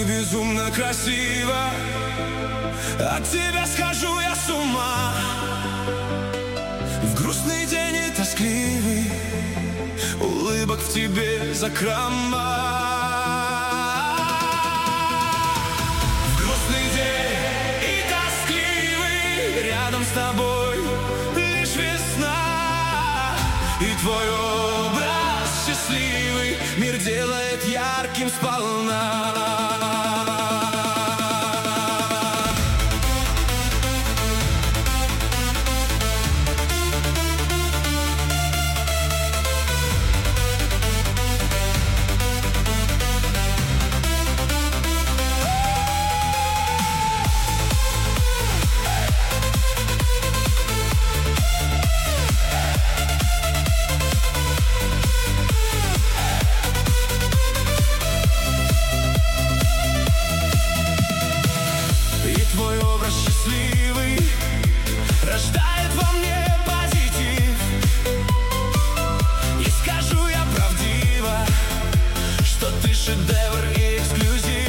Ты безумно красива, от тебя схожу я с ума. В грустный день и тоскливый улыбок в тебе закрома. В грустный день и тоскливый рядом с тобой лишь весна. И твой образ счастливый мир делает ярким сполна. Твой образ счастливый рождает во мне позитив. И скажу я правдиво, что ты шедевр и эксклюзив.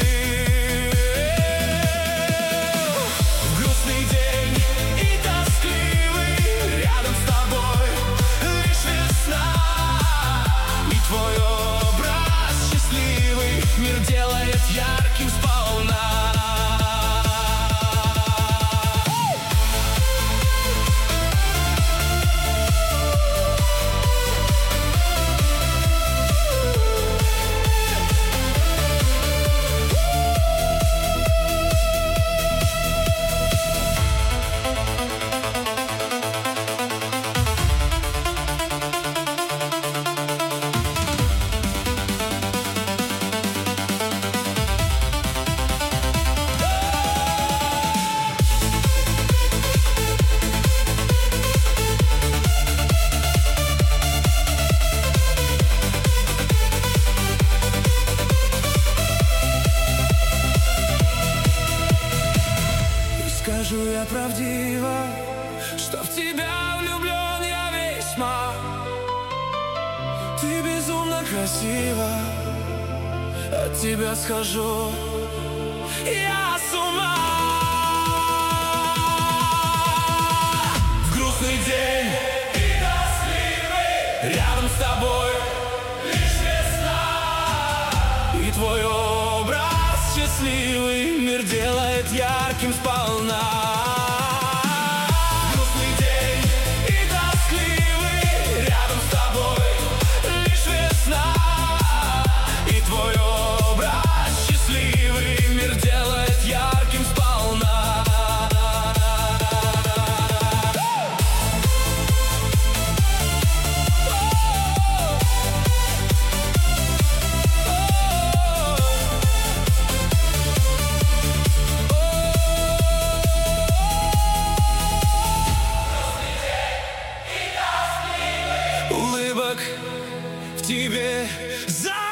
В грустный день и тоскливый рядом с тобой лишь весна. И твой образ счастливый мир делает ярким сполна. Скажу я правдиво, что в тебя влюблен я весьма. Ты безумно красива, от тебя схожу я с ума. В грустный день и тоскливый рядом с тобой лишь весна. И твой образ счастливый мир делает ярким сполна. Грустный день и тоскливый рядом с тобой лишь весна. И твой образ счастливый мир делает ярким сполна. Улыбок в тебе за